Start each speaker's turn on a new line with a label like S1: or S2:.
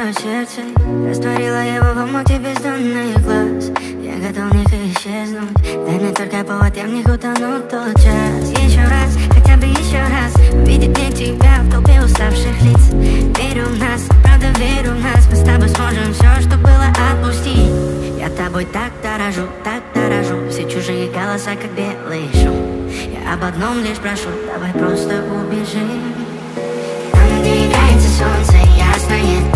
S1: мое сердце, растворила его в омуте бездонных глаз. Я готов в них исчезнуть, дай мне только повод, я в них утону тот час. Еще раз, хотя бы еще раз, увидеть мне тебя в толпе уставших лиц. Верю в нас, правда верю в нас, мы с тобой сможем все, что было, отпустить. Я тобой так дорожу, все чужие голоса, как белый шум. Я об одном лишь прошу, давай просто убежим. Там, где играется солнце, ясное